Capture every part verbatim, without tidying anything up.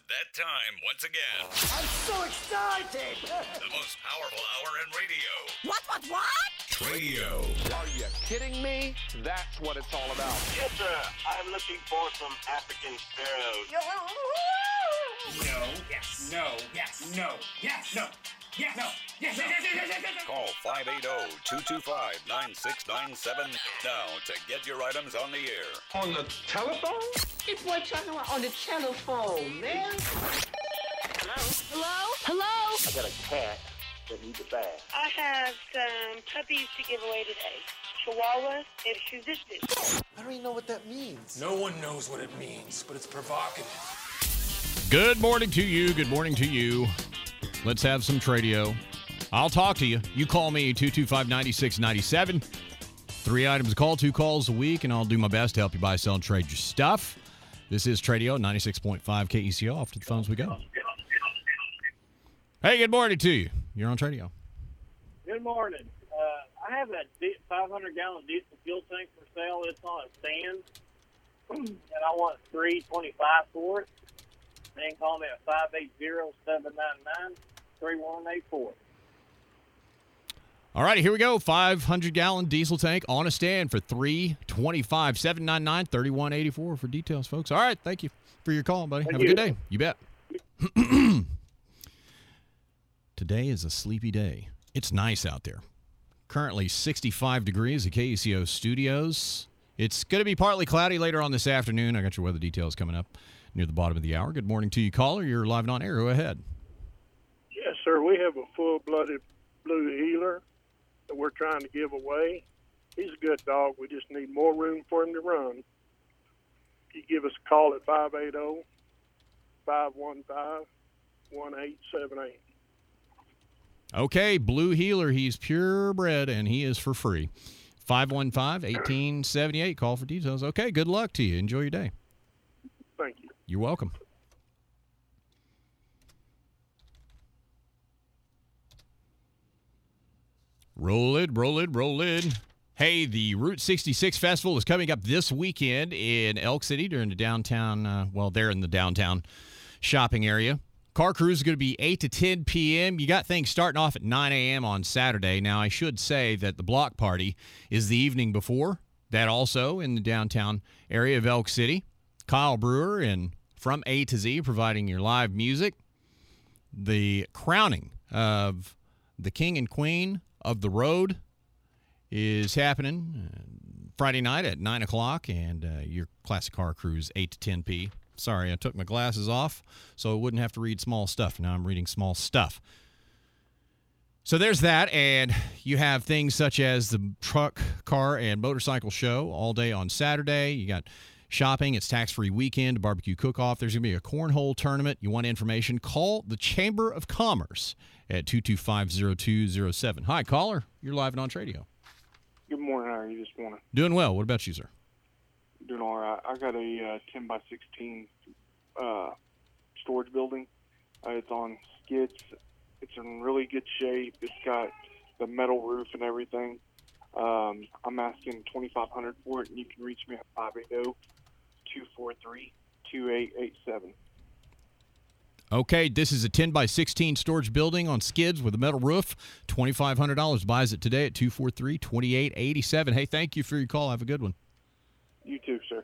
that time once again. I'm so excited! The most powerful hour in radio. What, what, what? Radio. Are you kidding me? That's what it's all about. Yes, sir. I'm looking for some African sparrows. No, yes, no, yes, no, yes, no, yes, no, yes, yes, yes, yes, yes, yes, yes. Call five eight zero, two two five, nine six nine seven now to get your items on the air. On the telephone? This boy talking about on the telephone, man. Hello? Hello? I got a cat that needs a bath. I have some puppies to give away today. Chihuahuas and Shih Tzus. I don't even know what that means. No one knows what it means, but it's provocative. Good morning to you. Good morning to you. Let's have some Tradio. I'll talk to you. You call me, two two five, nine six nine seven. Three items a call, two calls a week, and I'll do my best to help you buy, sell, and trade your stuff. This is Tradio, ninety-six point five K E C O. Off to the phones we go. Hey, good morning to you. You're on Tradio. Good morning. Uh, I have a five hundred gallon diesel fuel tank for sale. It's on a stand, and I want three twenty-five for it. Then call me at five eight zero, seven nine nine, three one eight four. All righty, here we go. five hundred gallon diesel tank on a stand for three twenty-five, seven nine nine, three one eight four for details, folks. All right, thank you for your call, buddy. Thank Have you. a good day. You bet. Today is a sleepy day. It's nice out there. Currently sixty-five degrees at K E C O Studios. It's going to be partly cloudy later on this afternoon. I got your weather details coming up near the bottom of the hour. Good morning to you, caller. You're live and on air. Go ahead. Yes, sir. We have a full-blooded blue heeler that we're trying to give away. He's a good dog. We just need more room for him to run. You give us a call at five eight zero, five one five, one eight seven eight. Okay, Blue Heeler. He's purebred, and he is for free. five one five, one eight seven eight. Call for details. Okay, good luck to you. Enjoy your day. Thank you. You're welcome. Roll it, roll it, roll it. Hey, the Route sixty-six Festival is coming up this weekend in Elk City during the downtown, uh, well, they're in the downtown shopping area. Car cruise is going to be eight to ten p.m. You got things starting off at nine a.m. on Saturday. Now, I should say that the block party is the evening before. That also in the downtown area of Elk City. Kyle Brewer and From A to Z providing your live music. The crowning of the king and queen of the road is happening uh, Friday night at nine o'clock, and uh, your classic car cruise eight to ten p.m. Sorry, I took my glasses off so I wouldn't have to read small stuff. Now I'm reading small stuff. So there's that, and you have things such as the truck, car, and motorcycle show all day on Saturday. You got shopping. It's tax-free weekend, barbecue cook-off. There's going to be a cornhole tournament. You want information? Call the Chamber of Commerce at two two five, zero two zero seven. Hi, caller. You're live and on Tradio. Good morning. How are you this morning? Doing well. What about you, sir? Doing all right. I got a uh, ten by sixteen uh, storage building. Uh, it's on skids. It's in really good shape. It's got the metal roof and everything. Um, I'm asking twenty-five hundred dollars for it, and you can reach me at five eight zero, two four three, two eight eight seven. Okay, this is a ten by sixteen storage building on skids with a metal roof. twenty-five hundred dollars. Buys it today at two four three, two eight eight seven. Hey, thank you for your call. Have a good one. You too, sir.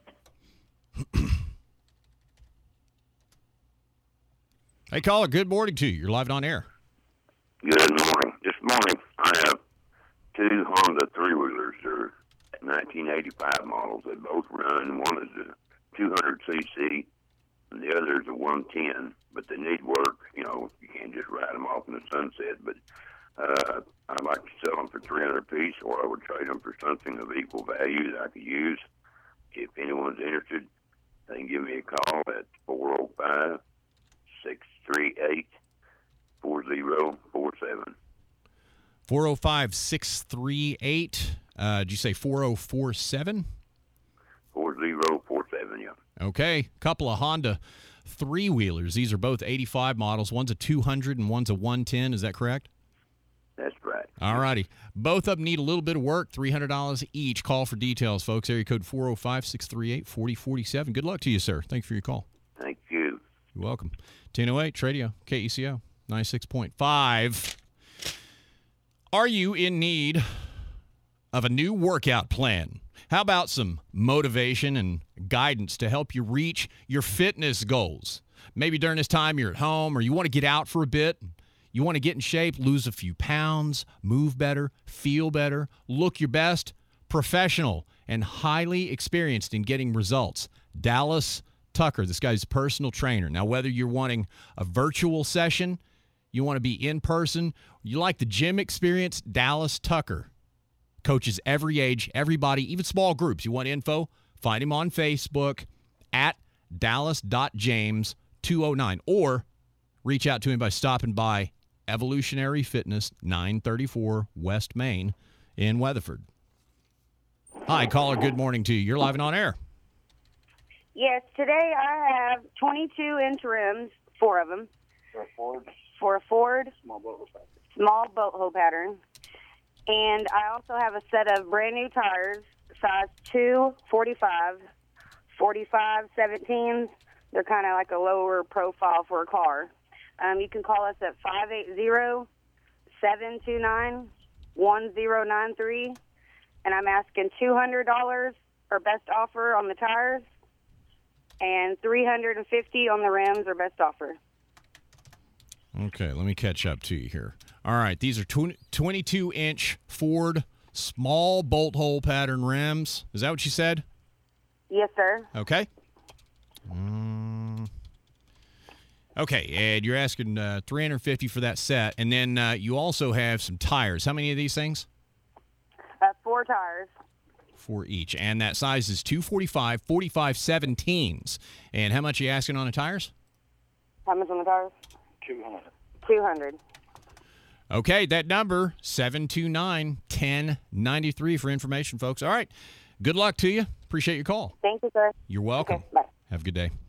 Hey, caller, good morning to you. You're live and on air. Good morning. This morning, I have two Honda three-wheelers. They're nineteen eighty-five models. They both run. One is a two hundred c c, and the other is a one ten. But they need work. You know, you can't just ride them off in the sunset. But uh, I'd like to sell them for three hundred apiece, or I would trade them for something of equal value that I could use. If anyone's interested, they can give me a call at four oh five, six three eight, four oh four seven. four oh five, six three eight. Uh, did you say four oh four seven? four oh four seven, yeah. Okay. Couple of Honda three-wheelers. These are both eighty-five models. One's a two hundred and one's a one ten. Is that correct? That's right. All righty. Both of them need a little bit of work, three hundred dollars each. Call for details, folks. Area code four oh five, six three eight, four oh four seven. Good luck to you, sir. Thanks for your call. Thank you. You're welcome. ten oh eight, Tradio, K E C O, ninety-six point five. Are you in need of a new workout plan? How about some motivation and guidance to help you reach your fitness goals? Maybe during this time you're at home or you want to get out for a bit. You want to get in shape, lose a few pounds, move better, feel better, look your best. Professional and highly experienced in getting results. Dallas Tucker, this guy's a personal trainer. Now, whether you're wanting a virtual session, you want to be in person, you like the gym experience, Dallas Tucker coaches every age, everybody, even small groups. You want info? Find him on Facebook at dallas dot james two oh nine or reach out to him by stopping by Evolutionary Fitness, nine thirty-four West Main in Weatherford. Hi, caller. Good morning to you. You're live and on air. Yes, today I have twenty-two inch rims, four of them. For a Ford? For a Ford. Small boat hole pattern. Small boat hole pattern. And I also have a set of brand new tires, size two, forty-five, forty-five, seventeens. They're kind of like a lower profile for a car. Um, you can call us at five eight zero, seven two nine, one zero nine three. And I'm asking two hundred dollars or best offer on the tires and three hundred fifty dollars on the rims or best offer. Okay, let me catch up to you here. All right, these are twenty-two inch Ford small bolt hole pattern rims. Is that what you said? Yes, sir. Okay. Um, okay, and you're asking uh, three hundred fifty dollars for that set, and then uh, you also have some tires. How many of these things? Uh, four tires. For each. And that size is two forty-five, forty-five seventeens. And how much are you asking on the tires? How much on the tires? two hundred. two hundred. Okay, that number, seven two nine, one oh nine three for information, folks. All right. Good luck to you. Appreciate your call. Thank you, sir. You're welcome. Okay, bye. Have a good day.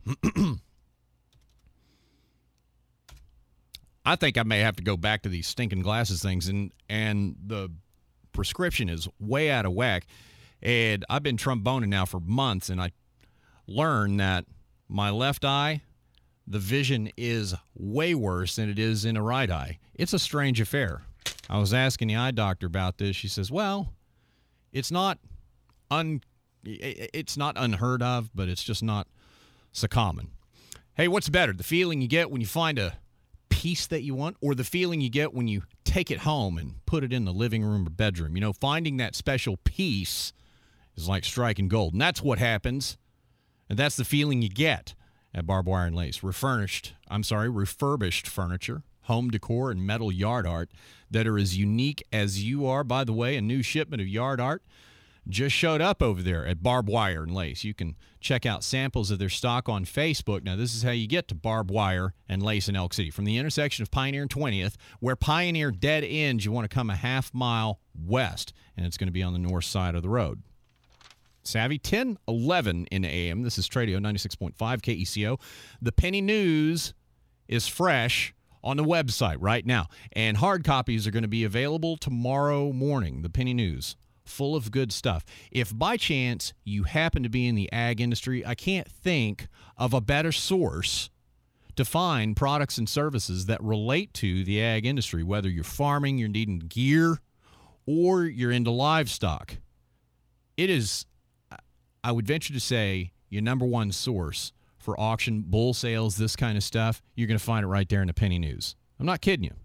I think I may have to go back to these stinking glasses things, and and the prescription is way out of whack. And I've been tromboning now for months, and I learned that my left eye, the vision is way worse than it is in a right eye. It's a strange affair. I was asking the eye doctor about this. She says, well, it's not un, it's not unheard of, but it's just not so common. Hey, what's better, the feeling you get when you find a piece that you want, or the feeling you get when you take it home and put it in the living room or bedroom? You know, finding that special piece is like striking gold, and that's what happens, and that's the feeling you get at Barbed Wire and Lace. Refurnished, I'm sorry, refurbished furniture, home decor, and metal yard art that are as unique as you are. By the way, a new shipment of yard art just showed up over there at Barbed Wire and Lace. You can check out samples of their stock on Facebook. Now, this is how you get to Barbed Wire and Lace in Elk City. From the intersection of Pioneer and twentieth, where Pioneer dead ends, you want to come a half mile west, and it's going to be on the north side of the road. Savvy, ten eleven in A M. This is Tradio ninety-six point five K E C O. The Penny News is fresh on the website right now, and hard copies are going to be available tomorrow morning. The Penny News, full of good stuff. If by chance you happen to be in the ag industry, I can't think of a better source to find products and services that relate to the ag industry, whether you're farming, you're needing gear, or you're into livestock. It is, I would venture to say, your number one source for auction, bull sales, this kind of stuff. You're going to find it right there in the Penny News. I'm not kidding you.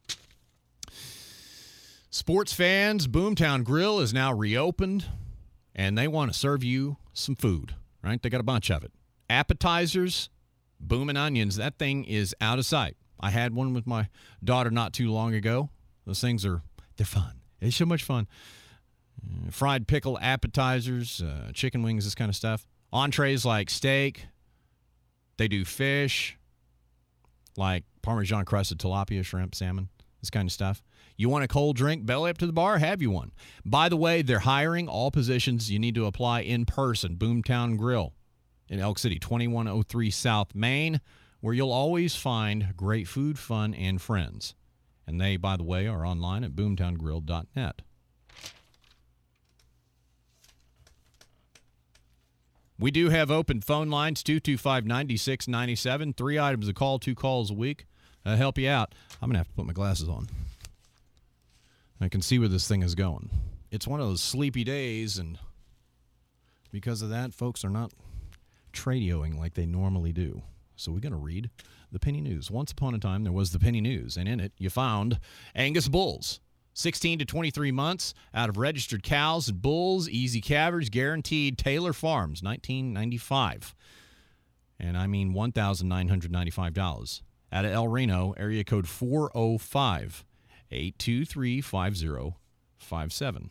Sports fans, Boomtown Grill is now reopened, and they want to serve you some food, right? They got a bunch of it. Appetizers, booming onions, that thing is out of sight. I had one with my daughter not too long ago. Those things are, they're fun. It's so much fun. Uh, fried pickle appetizers, uh, chicken wings, this kind of stuff. Entrees like steak. They do fish, like Parmesan crusted tilapia, shrimp, salmon, this kind of stuff. You want a cold drink, belly up to the bar, have you one. By the way, they're hiring all positions. You need to apply in person. Boomtown Grill in Elk City, twenty-one oh three South Main, where you'll always find great food, fun, and friends. And they, by the way, are online at boomtown grill dot net. We do have open phone lines, two two five, nine six nine seven. Three items a call, two calls a week. Uh, help you out. I'm going to have to put my glasses on. I can see where this thing is going. It's one of those sleepy days, and because of that, folks are not tradioing like they normally do. So we're going to read the Penny News. Once upon a time, there was the Penny News, and in it, you found Angus bulls. sixteen to twenty-three months out of registered cows and bulls, easy calvers, guaranteed Taylor Farms, nineteen ninety-five. And I mean one thousand nine hundred ninety-five dollars. Out of El Reno, area code four oh five, eight two three, five oh five seven.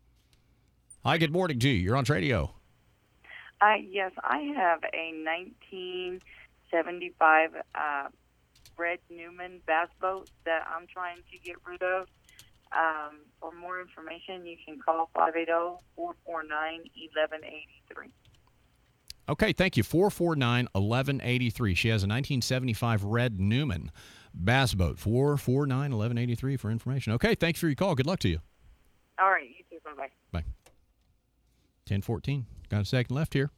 Hi, good morning to you. You're on Tradio. Uh, yes, I have a nineteen seventy-five uh, Red Newman bass boat that I'm trying to get rid of. Um, for more information, you can call five eight zero, four four nine, one one eight three. Okay, thank you. four four nine, one one eight three. She has a nineteen seventy-five Red Newman bass boat. four four nine, one one eight three for information. Okay, thanks for your call. Good luck to you. All right, you too. Bye-bye. Bye. ten fourteen. Got a second left here.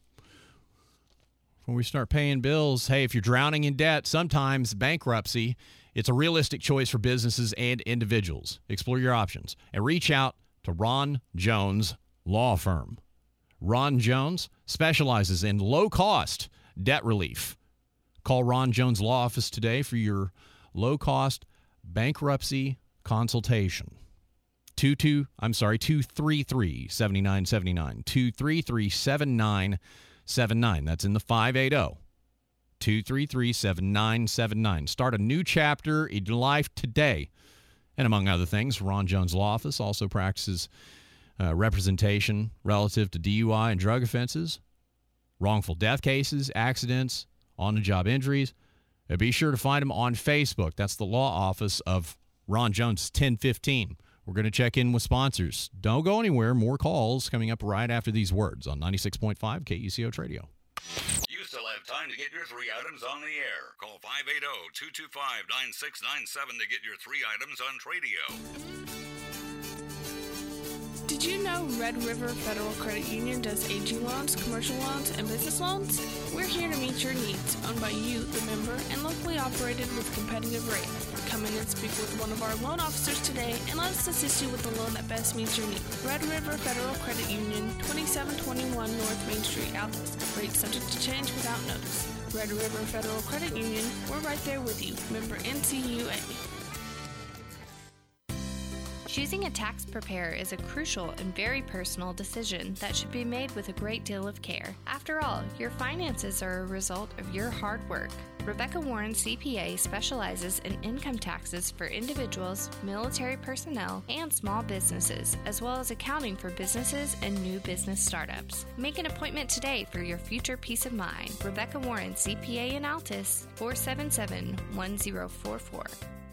Before we start paying bills, hey, if you're drowning in debt, sometimes bankruptcy, it's a realistic choice for businesses and individuals. Explore your options and reach out to Ron Jones Law Firm. Ron Jones specializes in low-cost debt relief. Call Ron Jones Law Office today for your low-cost bankruptcy consultation. Two two, I'm sorry, two three three, seven nine seven nine. two three three, seven nine seven nine. That's in the five eight zero. two three three, seven nine seven nine. Start a new chapter in your life today. And among other things, Ron Jones Law Office also practices uh, representation relative to D U I and drug offenses, wrongful death cases, accidents, on-the-job injuries. Uh, be sure to find them on Facebook. That's the law office of Ron Jones ten fifteen. We're going to check in with sponsors. Don't go anywhere. More calls coming up right after these words on ninety-six point five K U C O Radio. You still have time to get your three items on the air. Call five eight zero, two two five, nine six nine seven to get your three items on Tradio. Did you know Red River Federal Credit Union does A G loans, commercial loans, and business loans? We're here to meet your needs, owned by you, the member, and locally operated with competitive rates. Come in and speak with one of our loan officers today and let us assist you with the loan that best meets your needs. Red River Federal Credit Union, twenty-seven twenty-one North Main Street, Altus. Rates subject to change without notice. Red River Federal Credit Union, we're right there with you. Member N C U A. Choosing a tax preparer is a crucial and very personal decision that should be made with a great deal of care. After all, your finances are a result of your hard work. Rebecca Warren C P A specializes in income taxes for individuals, military personnel, and small businesses, as well as accounting for businesses and new business startups. Make an appointment today for your future peace of mind. Rebecca Warren C P A in Altus, four seven seven, one zero four four.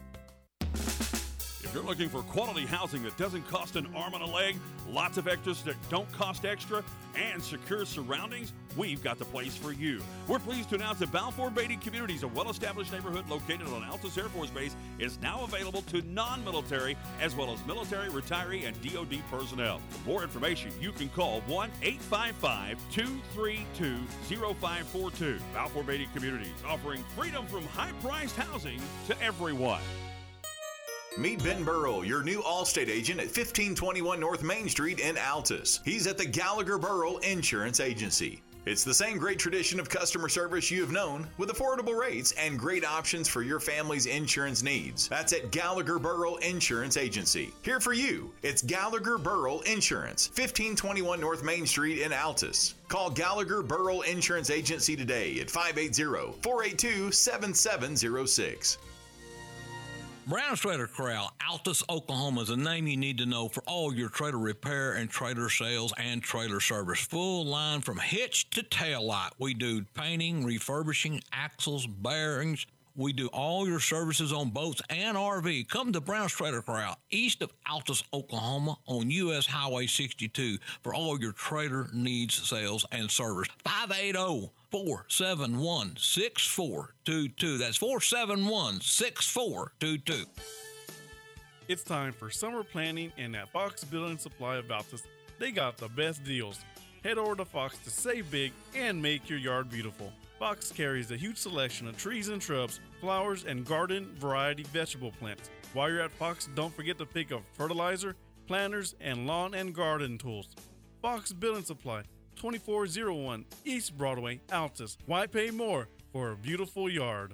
If you're looking for quality housing that doesn't cost an arm and a leg, lots of extras that don't cost extra, and secure surroundings, we've got the place for you. We're pleased to announce that Balfour Beatty Communities, a well-established neighborhood located on Altus Air Force Base, is now available to non-military as well as military, retiree, and D O D personnel. For more information, you can call one eight five five, two three two, zero five four two. Balfour Beatty Communities, offering freedom from high-priced housing to everyone. Meet Ben Burrow, your new Allstate agent at fifteen twenty-one North Main Street in Altus. He's at the Gallagher Burrow Insurance Agency. It's the same great tradition of customer service you have known, with affordable rates and great options for your family's insurance needs. That's at Gallagher Burrow Insurance Agency. Here for you, it's Gallagher Burrow Insurance, fifteen twenty-one North Main Street in Altus. Call Gallagher Burrow Insurance Agency today at five eight zero, four eight two, seven seven zero six. Brown's Trailer Corral, Altus, Oklahoma is a name you need to know for all your trailer repair and trailer sales and trailer service. Full line from hitch to tail light. We do painting, refurbishing, axles, bearings. We do all your services on boats and R V. Come to Brown's Trailer Corral, east of Altus, Oklahoma, on U S Highway sixty-two for all your trailer needs, sales, and service. five eight zero, four seven one, six four two two. That's four seven one, six four two two. It's time for summer planning, and at Fox Building Supply of Altus, they got the best deals. Head over to Fox to save big and make your yard beautiful. Fox carries a huge selection of trees and shrubs, flowers, and garden variety vegetable plants. While you're at Fox, don't forget to pick up fertilizer, planters, and lawn and garden tools. Fox Building Supply, twenty-four oh one East Broadway, Altus. Why pay more for a beautiful yard?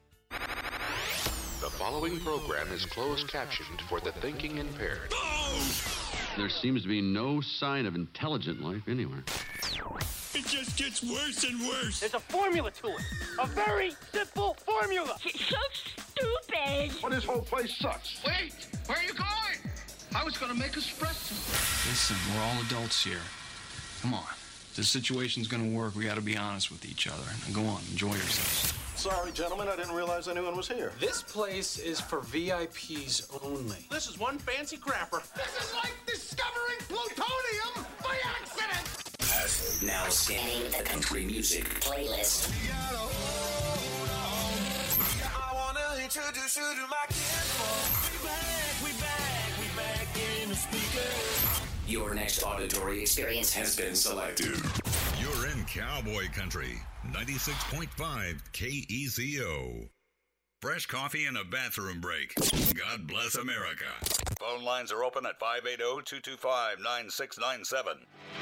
The following program is closed captioned for the thinking impaired. There seems to be no sign of intelligent life anywhere. It just gets worse and worse. There's a formula to it. A very simple formula. It's so stupid. Well, this whole place sucks. Wait, where are you going? I was going to make espresso. Listen, we're all adults here. Come on. If this situation's going to work, we got to be honest with each other. Now go on, enjoy yourselves. Sorry, gentlemen, I didn't realize anyone was here. This place is for V I Ps only. This is one fancy crapper. This is like discovering plutonium by accident. Now scanning the country music playlist. I want to introduce you to my kids. We back, we back, we back in the speaker. Your next auditory experience has been selected. You're in Cowboy Country, ninety-six point five K E Z O. Fresh coffee and a bathroom break. God bless America. Phone lines are open at five eight zero, two two five, nine six nine seven.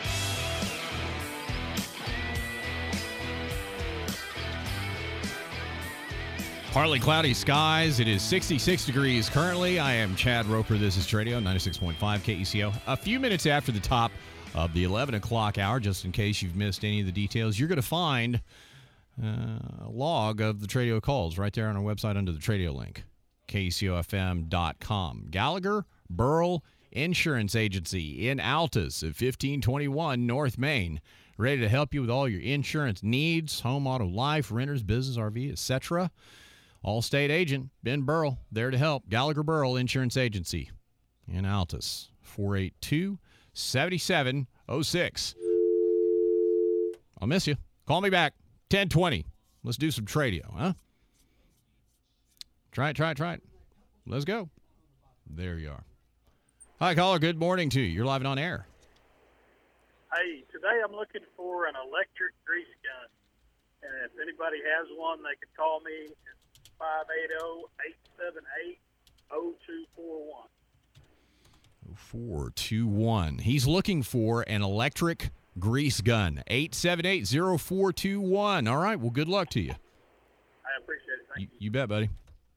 Partly cloudy skies. It is sixty-six degrees currently. I am Chad Roper. This is Tradio, ninety-six point five K E C O. A few minutes after the top of the eleven o'clock hour, just in case you've missed any of the details, you're going to find uh, a log of the Tradio calls right there on our website under the Tradio link, K E C O F M dot com. Gallagher Burl Insurance Agency in Altus at fifteen twenty-one North Main. Ready to help you with all your insurance needs, home, auto, life, renters, business, R V, et cetera. All-state agent Ben Burl there to help. Gallagher Burl Insurance Agency in Altus, four eight two, seven seven zero six. I'll miss you. Call me back, ten twenty. Let's do some Tradio, huh? Try it, try it, try it. Let's go. There you are. Hi, caller. Good morning to you. You're live and on air. Hey, today I'm looking for an electric grease gun. And if anybody has one, they could call me at five eight zero, eight seven eight, zero two four one. four two one. He's looking for an electric grease gun. eight seven eight, zero four two one. All right. Well, good luck to you. I appreciate it. Thank You, you bet, buddy.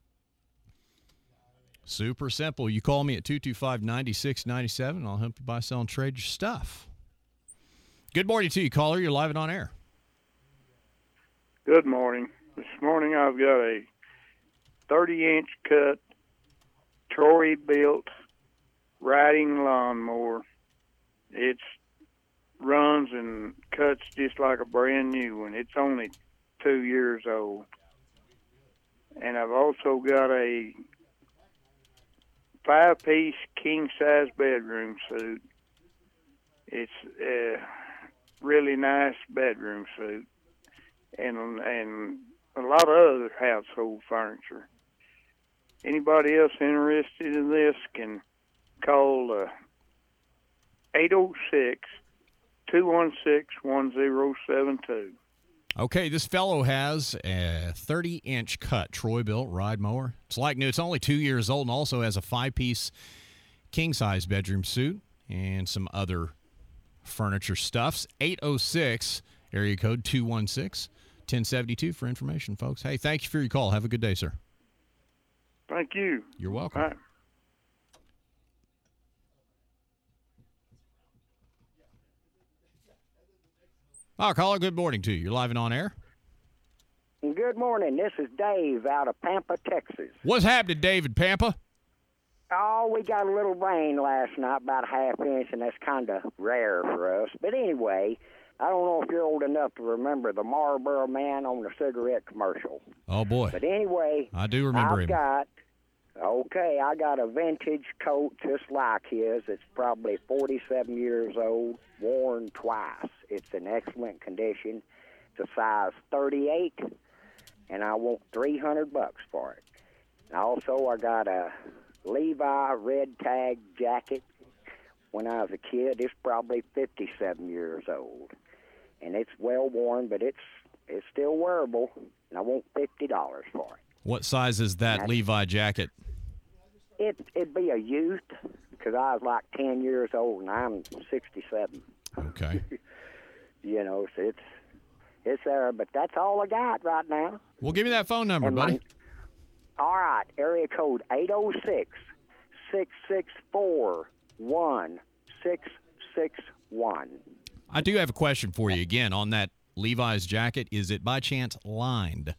Super simple. You call me at two two five, nine six nine seven, and I'll help you buy, sell, and trade your stuff. Good morning to you, caller. You're live and on air. Good morning. This morning I've got a thirty-inch cut, Troy-built riding lawnmower. It runs and cuts just like a brand new one. It's only two years old. And I've also got a five-piece king-size bedroom suite. It's a really nice bedroom suite, and and a lot of other household furniture. Anybody else interested in this can call uh, eight oh six, two one six, one oh seven two. Okay, this fellow has a thirty-inch cut Troy-built ride mower. It's like new. It's only two years old and also has a five-piece king-size bedroom suite and some other furniture stuffs. eight oh six, area code two one six, one oh seven two for information, folks. Hey, thank you for your call. Have a good day, sir. Thank you. You're welcome. Bye. Oh, caller, good morning to you. You're live and on air. Good morning. This is Dave out of Pampa, Texas. What's happening, David Pampa? Oh, we got a little rain last night, about a half inch, and that's kind of rare for us. But anyway, I don't know if you're old enough to remember the Marlboro Man on the cigarette commercial. Oh, boy. But anyway, I do remember I've him. got, okay, I got a vintage coat just like his. It's probably forty-seven years old, worn twice. It's in excellent condition. It's a size thirty-eight, and I want three hundred bucks for it. And also, I got a Levi red tag jacket, when I was a kid. It's probably fifty-seven years old, and it's well worn, but it's it's still wearable, and I want fifty dollars for it. What size is that Levi jacket? It it'd be a youth, because I was like ten years old, and I'm sixty-seven. Okay. You know, so it's it's there, but that's all I got right now. Well, give me that phone number, And my- buddy. All right, area code eight oh six, six six four, one six six one. I do have a question for you again on that Levi's jacket. Is it by chance lined?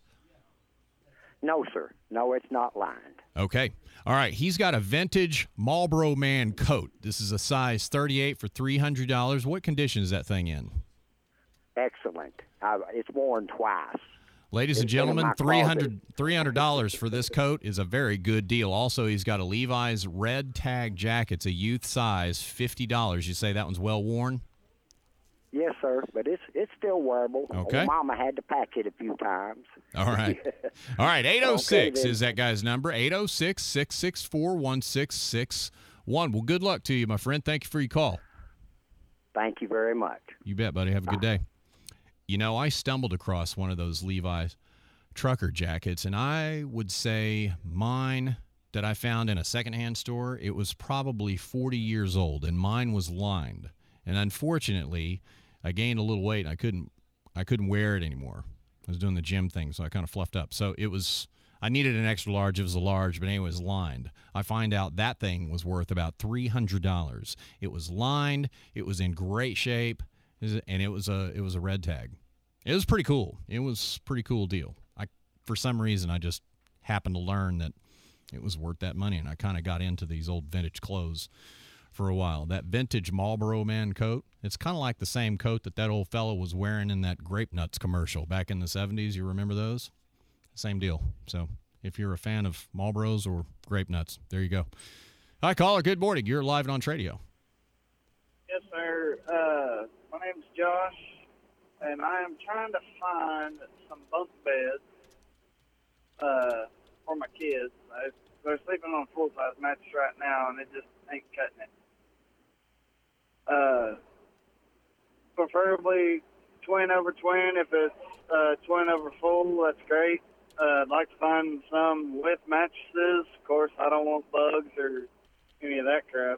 No, sir. No, it's not lined. Okay. All right. He's got a vintage Marlboro Man coat. This is a size thirty-eight for three hundred dollars. What condition is that thing in? Excellent. Uh, it's worn twice. Ladies and It's been in gentlemen, my three closet. hundred dollars three hundred dollars for this coat is a very good deal. Also, he's got a Levi's red tag jacket. It's a youth size, fifty dollars. You say that one's well worn? Yes, sir, but it's it's still wearable. Okay. Old Mama had to pack it a few times. All right. All right, eight oh six Okay, then. is that guy's number, eight oh six, six six four, one six six one. Well, good luck to you, my friend. Thank you for your call. Thank you very much. You bet, buddy. Have a good day. You know, I stumbled across one of those Levi's trucker jackets, and I would say mine that I found in a secondhand store, it was probably forty years old, and mine was lined. And unfortunately, I gained a little weight, and I couldn't I couldn't wear it anymore. I was doing the gym thing, so I kind of fluffed up. So it was, I needed an extra large. It was a large, but anyway, it was lined. I find out that thing was worth about three hundred dollars. It was lined. It was in great shape, and it was a it was a red tag. It was pretty cool. It was a pretty cool deal. I, for some reason, I just happened to learn that it was worth that money, and I kind of got into these old vintage clothes for a while. That vintage Marlboro Man coat, it's kind of like the same coat that that old fellow was wearing in that Grape Nuts commercial back in the seventies. You remember those? Same deal. So if you're a fan of Marlboros or Grape Nuts, there you go. Hi, caller. Good morning. You're live and on Tradio. Yes, sir. Uh, my name's Josh, and I am trying to find some bunk beds uh, for my kids. I, they're sleeping on a full-size mattress right now, and it just ain't cutting it. Uh, preferably twin over twin. If it's uh, twin over full, that's great. Uh, I'd like to find some with mattresses. Of course, I don't want bugs or any of that crap.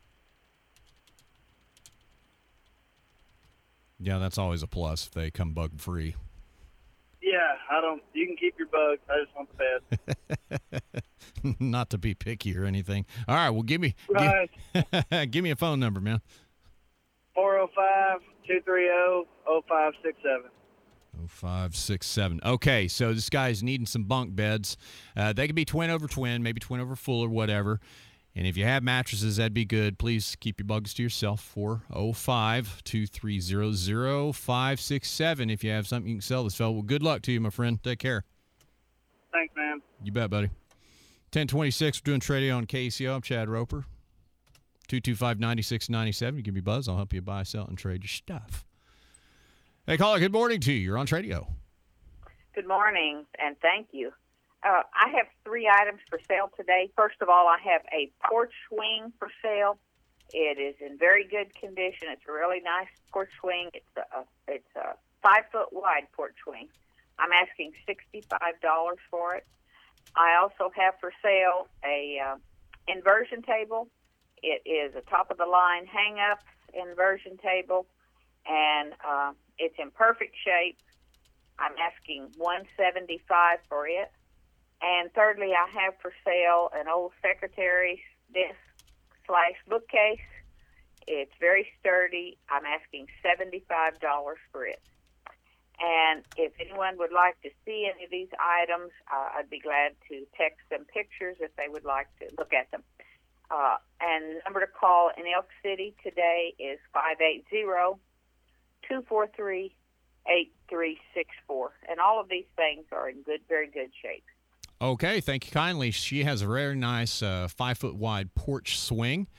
Yeah, that's always a plus if they come bug free. Yeah, I don't. You can keep your bugs. I just want the bed. Not to be picky or anything. All right, well, give me Right. give, give me a phone number, man. four oh five, two three oh, oh five six seven. Oh, five, six, seven. Okay, so this guy's needing some bunk beds. Uh, they could be twin over twin, maybe twin over full or whatever. And if you have mattresses, that'd be good. Please keep your bugs to yourself. four oh five, two three zero, zero five six seven. If you have something you can sell this fellow. Well, good luck to you, my friend. Take care. Thanks, man. You bet, buddy. ten twenty-six, we're doing Tradio on K C O. I'm Chad Roper. two two five, nine six nine seven. You give me a buzz. I'll help you buy, sell, and trade your stuff. Hey, caller, good morning to you. You're on Tradio. Good morning, and thank you. Uh, I have three items for sale today. First of all, I have a porch swing for sale. It is in very good condition. It's a really nice porch swing. It's a, it's a five-foot wide porch swing. I'm asking sixty-five dollars for it. I also have for sale a uh, inversion table. It is a top-of-the-line hang-up inversion table, and uh, it's in perfect shape. I'm asking one seventy-five for it. And thirdly, I have for sale an old secretary's desk slash bookcase. It's very sturdy. I'm asking seventy-five dollars for it. And if anyone would like to see any of these items, uh, I'd be glad to text them pictures if they would like to look at them. Uh, and the number to call in Elk City today is five eight zero, two four three, eight three six four. And all of these things are in good, very good shape. Okay, thank you kindly. She has a very nice uh, five-foot wide porch swing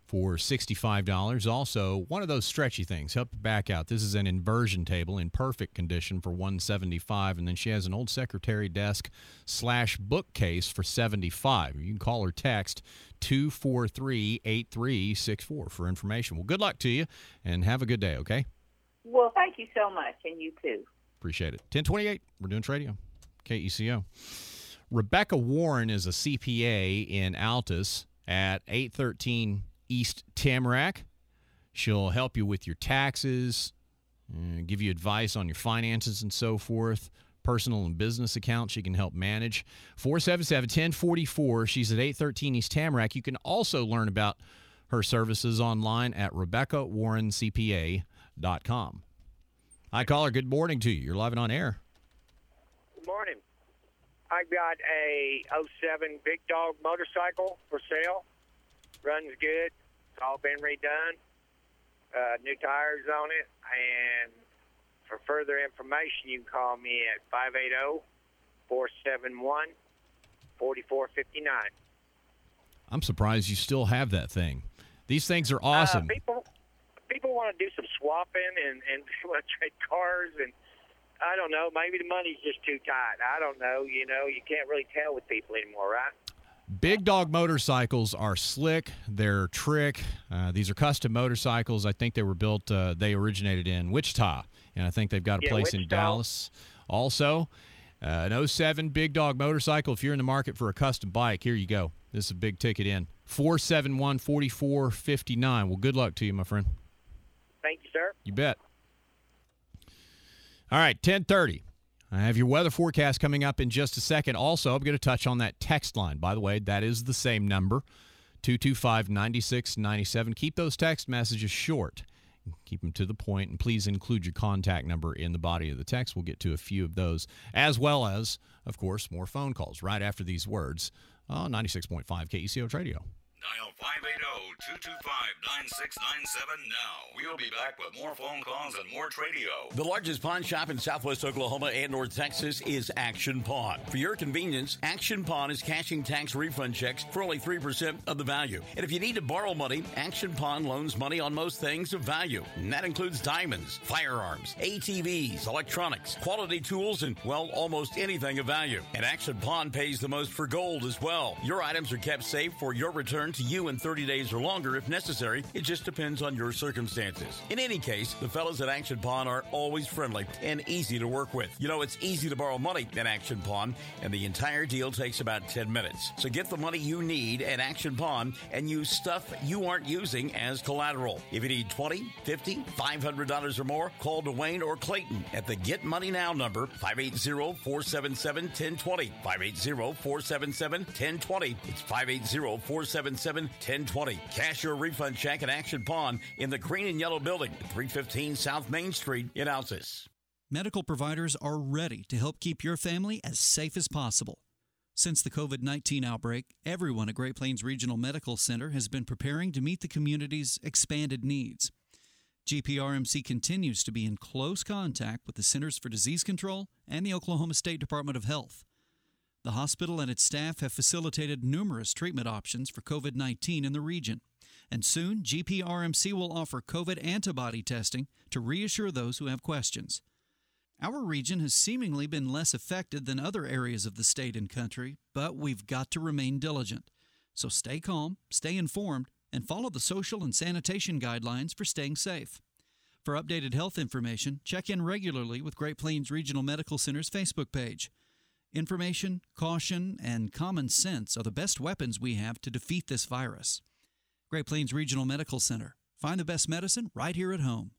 for sixty-five dollars. Also, one of those stretchy things, help your back out. This is an inversion table in perfect condition for one hundred seventy-five dollars. And then she has an old secretary desk slash bookcase for seventy-five dollars. You can call or text two four three, eight three six four for information. Well, good luck to you, and have a good day, okay? Well, thank you so much, and you too. Appreciate it. ten twenty-eight, we're doing radio. K E C O. Rebecca Warren is a C P A in Altus at eight thirteen East Tamarack. She'll help you with your taxes, uh, give you advice on your finances and so forth. Personal and business accounts she can help manage. four seven seven, one zero four four. She's at eight thirteen East Tamarack. You can also learn about her services online at rebecca warren c p a dot com. Hi, caller. Good morning to you. You're live and on air. Good morning. I got a oh seven Big Dog motorcycle for sale. Runs good. It's all been redone. Uh, new tires on it. And for further information, you can call me at five eight zero, four seven one, four four five nine. I'm surprised you still have that thing. These things are awesome. Uh, people people want to do some swapping and, and want to trade cars, and I don't know, maybe the money's just too tight. I don't know. You know, you can't really tell with people anymore, right? Big Dog motorcycles are slick. They're trick. Uh, these are custom motorcycles. I think they were built, uh, they originated in Wichita, and I think they've got a Yeah, place Wichita. in Dallas also. Uh, an oh seven Big Dog motorcycle. If you're in the market for a custom bike, here you go. This is a big ticket in. four seven one, four four five nine. Well, good luck to you, my friend. Thank you, sir. You bet. All right, ten thirty. I have your weather forecast coming up in just a second. Also, I'm going to touch on that text line. By the way, that is the same number, two two five, nine six nine seven. Keep those text messages short. Keep them to the point, and please include your contact number in the body of the text. We'll get to a few of those, as well as, of course, more phone calls right after these words on ninety-six point five K E C O Radio. Dial five eight zero, two two five, nine six nine seven now. We'll be back with more phone calls and more Tradio. The largest pawn shop in southwest Oklahoma and North Texas is Action Pawn. For your convenience, Action Pawn is cashing tax refund checks for only three percent of the value. And if you need to borrow money, Action Pawn loans money on most things of value. And that includes diamonds, firearms, A T Vs, electronics, quality tools, and, well, almost anything of value. And Action Pawn pays the most for gold as well. Your items are kept safe for your return to you in thirty days or longer if necessary. It just depends on your circumstances. In any case, the fellas at Action Pawn are always friendly and easy to work with. You know, it's easy to borrow money at Action Pawn, and the entire deal takes about ten minutes. So get the money you need at Action Pawn and use stuff you aren't using as collateral. If you need twenty, fifty, five hundred dollars or more, call Dwayne or Clayton at the Get Money Now number, five eight zero, four seven seven, one zero two zero, five eight zero, four seven seven, one zero two zero. It's five eight zero, four seven seven, one zero two zero. Cash your refund check at Action Pawn in the green and yellow building at three fifteen South Main Street in Altus. Medical providers are ready to help keep your family as safe as possible. Since the COVID nineteen outbreak, everyone at Great Plains Regional Medical Center has been preparing to meet the community's expanded needs. G P R M C continues to be in close contact with the Centers for Disease Control and the Oklahoma State Department of Health. The hospital and its staff have facilitated numerous treatment options for COVID nineteen in the region, and soon G P R M C will offer COVID antibody testing to reassure those who have questions. Our region has seemingly been less affected than other areas of the state and country, but we've got to remain diligent. So stay calm, stay informed, and follow the social and sanitation guidelines for staying safe. For updated health information, check in regularly with Great Plains Regional Medical Center's Facebook page. Information, caution, and common sense are the best weapons we have to defeat this virus. Great Plains Regional Medical Center. Find the best medicine right here at home.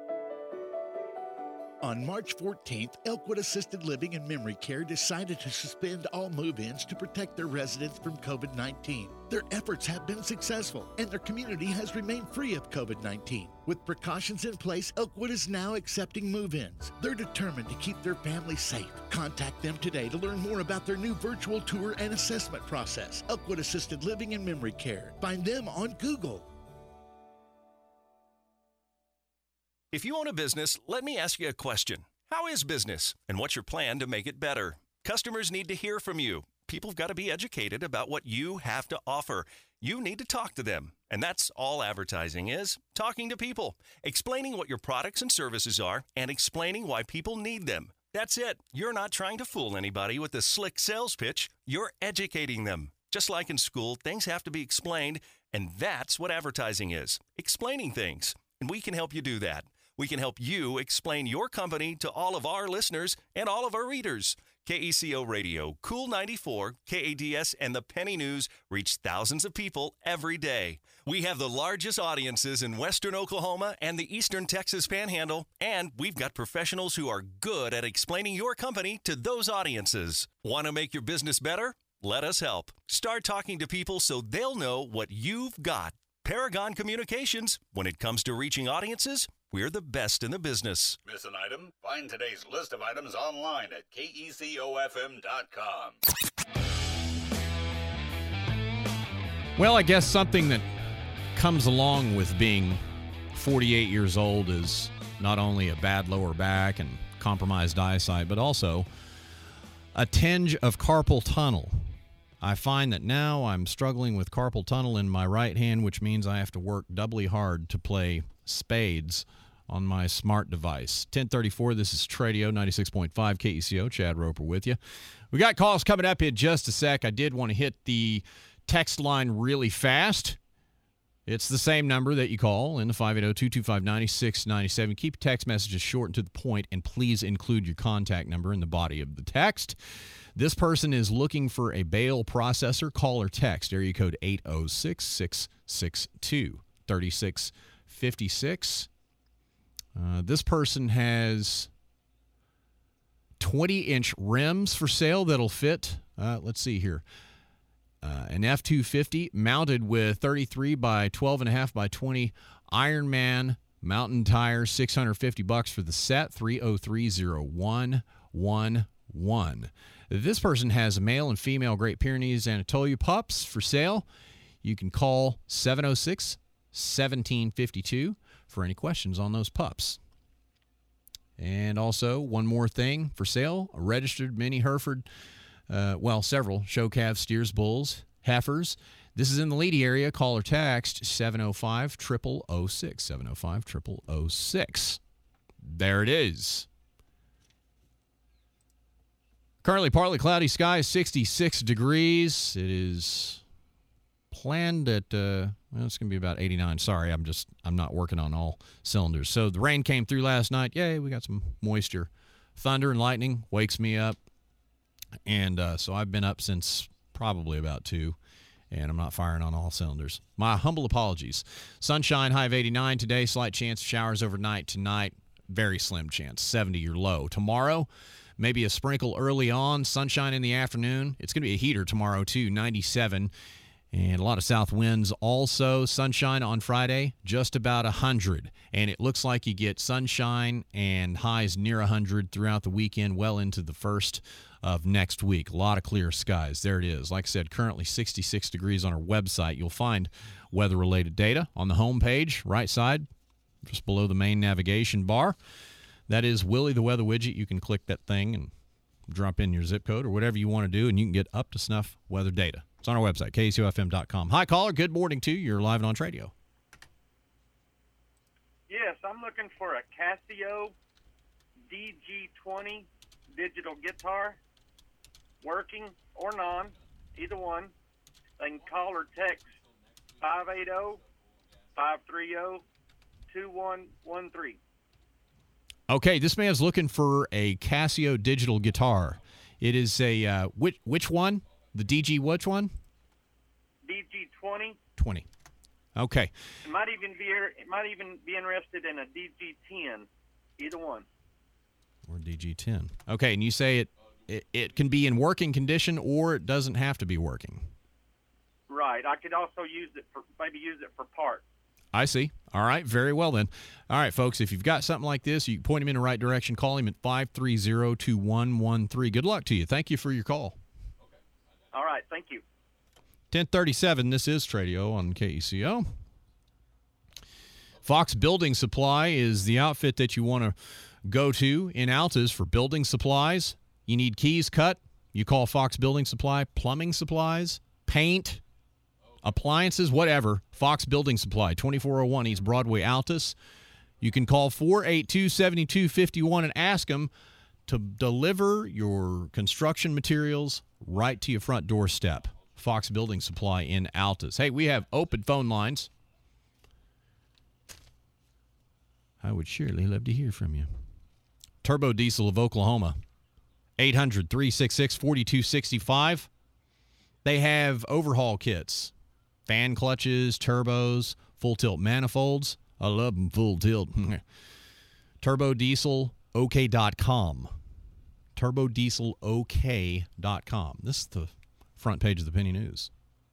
On March fourteenth, Elkwood Assisted Living and Memory Care decided to suspend all move-ins to protect their residents from COVID nineteen. Their efforts have been successful, and their community has remained free of COVID nineteen. With precautions in place, Elkwood is now accepting move-ins. They're determined to keep their families safe. Contact them today to learn more about their new virtual tour and assessment process. Elkwood Assisted Living and Memory Care. Find them on Google. If you own a business, let me ask you a question. How is business, and what's your plan to make it better? Customers need to hear from you. people have got to be educated about what you have to offer. You need to talk to them. And that's all advertising is, talking to people, explaining what your products and services are, and explaining why people need them. That's it. You're not trying to fool anybody with a slick sales pitch. You're educating them. Just like in school, things have to be explained, and that's what advertising is, explaining things. And we can help you do that. We can help you explain your company to all of our listeners and all of our readers. K E C O Radio, Cool ninety-four, K A D S, and the Penny News reach thousands of people every day. We have the largest audiences in western Oklahoma and the eastern Texas Panhandle, and we've got professionals who are good at explaining your company to those audiences. Want to make your business better? Let us help. Start talking to people so they'll know what you've got. Paragon Communications, when it comes to reaching audiences, we're the best in the business. Miss an item? Find today's list of items online at K E C O F M dot com. Well, I guess something that comes along with being forty-eight years old is not only a bad lower back and compromised eyesight, but also a tinge of carpal tunnel. I find that now I'm struggling with carpal tunnel in my right hand, which means I have to work doubly hard to play spades on my smart device. ten thirty-four, this is Tradio, ninety-six point five K E C O. Chad Roper with you. We got calls coming up in just a sec. I did want to hit the text line really fast. It's the same number that you call in the five eight zero, two two five, nine six nine seven. Keep text messages short and to the point, and please include your contact number in the body of the text. This person is looking for a bail processor. Call or text area code eight oh six, six six two, three six five six. Uh, this person has twenty-inch rims for sale that'll fit. Uh, let's see here. Uh, an F two fifty mounted with thirty-three by twelve and a half by twenty Ironman mountain tires, six hundred fifty bucks for the set, three oh three oh one one one. This person has male and female Great Pyrenees Anatolia pups for sale. You can call seven oh six, one seven five two for any questions on those pups. And also, one more thing for sale, a registered mini Hereford, uh, well, several show calves, steers, bulls, heifers. This is in the Leedy area. Call or text seven oh five, zero zero zero six, seven oh five, zero zero zero six. There it is. Currently partly cloudy skies, sixty-six degrees. It is planned at, uh, well, it's going to be about eighty-nine. Sorry, I'm just, I'm not working on all cylinders. So the rain came through last night. Yay, we got some moisture. Thunder and lightning wakes me up. And uh, so I've been up since probably about two, and I'm not firing on all cylinders. My humble apologies. Sunshine, high of eighty-nine today. Slight chance of showers overnight tonight. Very slim chance, seventy your low. Tomorrow, maybe a sprinkle early on. Sunshine in the afternoon. It's going to be a heater tomorrow, too, ninety-seven. And a lot of south winds also. Sunshine on Friday, just about one hundred. And it looks like you get sunshine and highs near one hundred throughout the weekend, well into the first of next week. A lot of clear skies. There it is. Like I said, currently sixty-six degrees on our website. You'll find weather-related data on the home page, right side, just below the main navigation bar. That is Willie the Weather Widget. You can click that thing and drop in your zip code or whatever you want to do, and you can get up to snuff weather data. It's on our website, K E C O F M dot com. Hi, caller. Good morning to you. You're live and on Tradio. Yes, I'm looking for a Casio D G twenty digital guitar, working or non, either one. They can call or text five eight zero, five three zero, two one one three. Okay, this man's looking for a Casio digital guitar. It is a, uh, which, which one? The D G which one? D G twenty. twenty. Okay. It might even be it might even be interested in a D G ten. Either one. Or D G ten. Okay, and you say it, it it can be in working condition or it doesn't have to be working. Right. I could also use it for maybe use it for parts. I see. All right. Very well then. All right, folks, if you've got something like this, you can point him in the right direction. Call him at five three zero, two one one three. Good luck to you. Thank you for your call. All right. Thank you. ten thirty-seven, this is Tradio on K E C O. Fox Building Supply is the outfit that you want to go to in Altus for building supplies. You need keys cut, You call Fox Building Supply, plumbing supplies, paint, appliances, whatever. Fox Building Supply, twenty-four oh one East Broadway, Altus. You can call four eight two, seven two five one and ask them to deliver your construction materials right to your front doorstep. Fox Building Supply in Altus. Hey, we have open phone lines. I would surely love to hear from you. Turbo Diesel of Oklahoma, eight hundred, three six six, four two six five. They have overhaul kits, fan clutches, turbos, full tilt manifolds. I love them full tilt. turbo diesel o k dot com. turbo diesel o k dot com. This is the front page of the Penny News.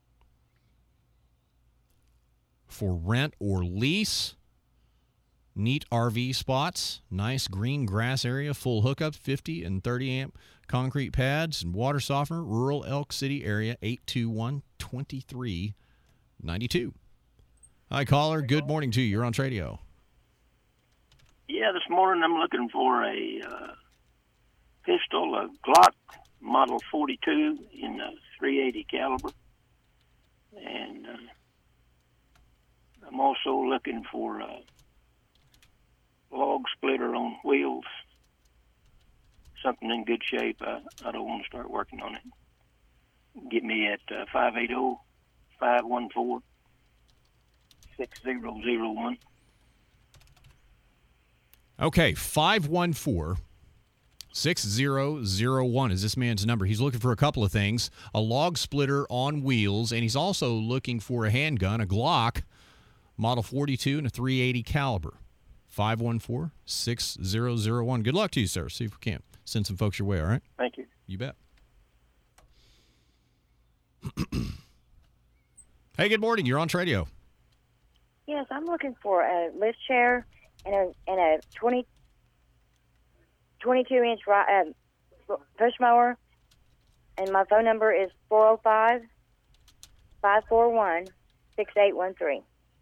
For rent or lease, neat R V spots, nice green grass area, full hookup, fifty and thirty amp concrete pads, and water softener, rural Elk City area, eight two one, two three nine two. Hi, caller. Good morning to you. You're on Tradio. Yeah, this morning I'm looking for a uh, pistol, a Glock Model forty-two in a three eighty caliber. And uh, I'm also looking for a log splitter on wheels, something in good shape. I, I don't want to start working on it. Get me at uh, five eight zero, five one four, six zero zero one. Okay, five one four, six zero zero one is this man's number. He's looking for a couple of things, a log splitter on wheels, and he's also looking for a handgun, a Glock, Model forty-two and a three eighty caliber. five one four, six zero zero one. Good luck to you, sir. See if we can send some folks your way, all right? Thank you. You bet. Hey, good morning. You're on Tradio. Yes, I'm looking for a lift chair and a and a twenty, twenty-two inch ri- uh, push mower, and my phone number is four oh five, five four one, six eight one three.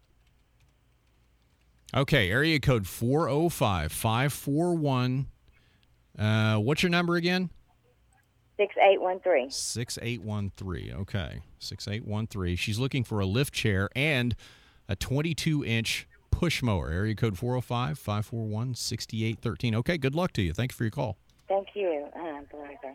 Okay, area code four oh five, five four one. Uh, what's your number again? six eight one three. six eight one three. Okay, six eight one three. She's looking for a lift chair and a twenty-two inch push mower. Area code four oh five, five four one, six eight one three. Okay, good luck to you. Thank you for your call. Thank you. Uh, bye.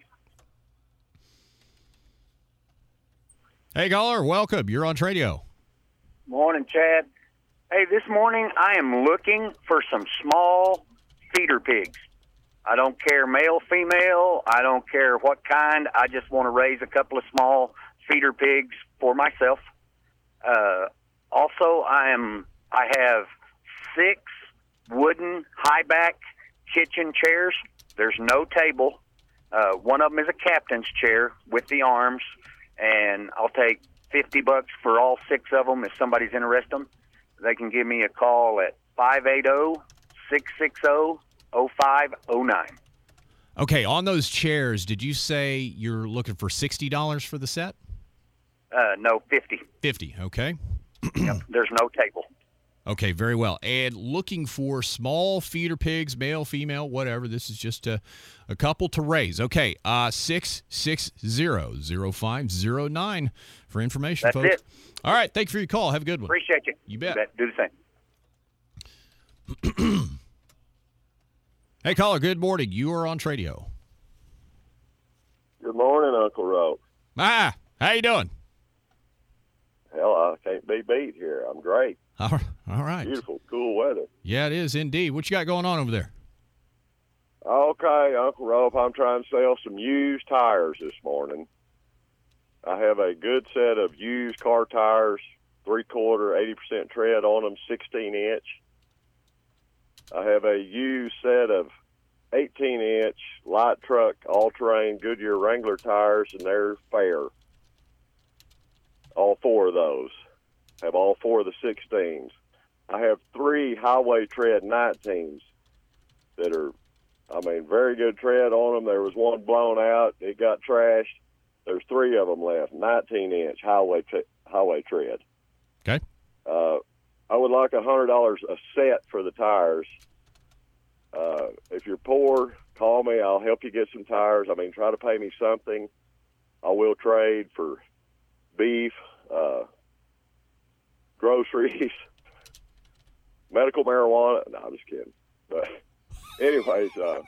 Hey, caller, welcome. You're on Tradio. Morning, Chad. Hey, this morning I am looking for some small feeder pigs. I don't care male, female. I don't care what kind. I just want to raise a couple of small feeder pigs for myself. Uh, also, I am. I have six wooden high-back kitchen chairs. There's no table. Uh, one of them is a captain's chair with the arms, and I'll take fifty bucks for all six of them if somebody's interested. They can give me a call at five eight zero, six six zero, zero five zero nine. Okay, on those chairs, did you say you're looking for sixty dollars for the set? Uh, no, fifty. fifty, okay. Yep, there's no table. Okay, very well. And looking for small feeder pigs, male, female, whatever. This is just a, a couple to raise. Okay, uh, six six zero, zero five zero nine for information, That's folks. it. All right, thank you for your call. Have a good one. Appreciate you. You bet. You bet. Do the same. Hey, caller, good morning. You are on Tradio. Good morning, Uncle Rope. Ah, how you doing? Hell, I can't be beat here. I'm great. All right. Beautiful, cool weather. Yeah, it is indeed. What you got going on over there? Okay, Uncle Rope, I'm trying to sell some used tires this morning. I have a good set of used car tires, three-quarter, eighty percent tread on them, sixteen inch. I have a used set of eighteen inch light truck, all-terrain Goodyear Wrangler tires, and they're fair. All four of those. Have all four of the sixteens. I have three highway tread nineteens that are, I mean, very good tread on them. There was one blown out. It got trashed. There's three of them left, nineteen inch highway t- highway tread. Okay. Uh, I would like one hundred dollars a set for the tires. Uh, if you're poor, call me. I'll help you get some tires. I mean, try to pay me something. I will trade for beef, uh, groceries, medical marijuana. No, I'm just kidding. But anyways, uh,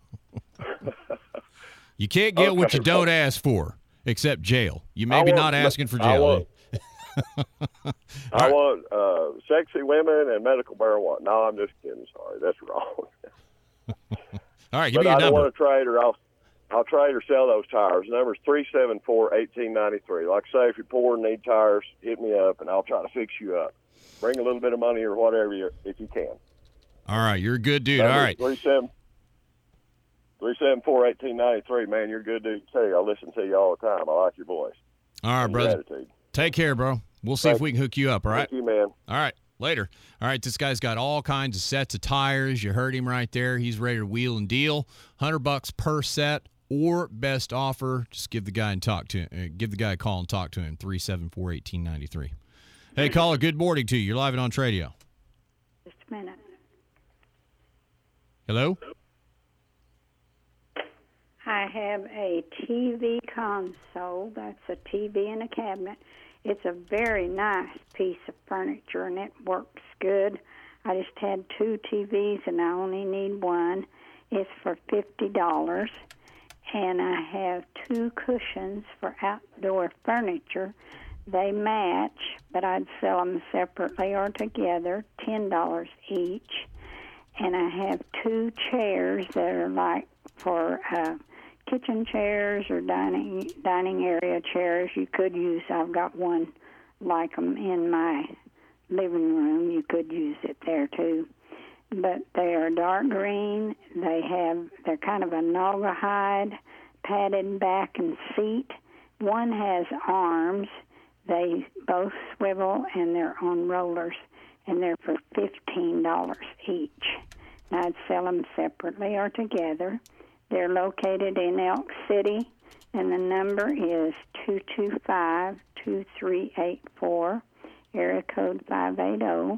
you can't get okay, what you don't so, ask for, except jail. You may be want, not asking for I jail. want, eh? I want uh, sexy women and medical marijuana. No, I'm just kidding. Sorry, that's wrong. All right, give but me your I don't number. want to trade or I'll I'll trade or sell those tires. The number's three seven four, one eight nine three. Like I say, if you're poor and need tires, hit me up and I'll try to fix you up. Bring a little bit of money or whatever you, if you can. All right, you're a good dude. Number All right. three seven three seven four, one eight nine three. Man, you're a good dude too. I listen to you all the time. I like your voice. All right, and your brother. attitude. Take care, bro. We'll see Thank if we can hook you up, all right? Thank you, man. All right, later. All right, this guy's got all kinds of sets of tires. You heard him right there. He's ready to wheel and deal. one hundred bucks per set or best offer. Just give the guy and talk to him. Uh, give the guy a call and talk to him. three seven four, one eight nine three. Hey, caller, good morning to you. You're live and on Tradio. Just a minute. Hello? I have a T V console. That's a T V in a cabinet. It's a very nice piece of furniture, and it works good. I just had two T Vs, and I only need one. It's for fifty dollars, and I have two cushions for outdoor furniture. They match, but I'd sell them separately or together, ten dollars each. And I have two chairs that are like for uh, kitchen chairs or dining dining area chairs. You could use, I've got one like them in my living room. You could use it there too. But they are dark green. They have, they're kind of a naugahyde, padded back and seat. One has arms. They both swivel, and they're on rollers, and they're for fifteen dollars each. And I'd sell them separately or together. They're located in Elk City, and the number is two two five, two three eight four, area code five eight zero,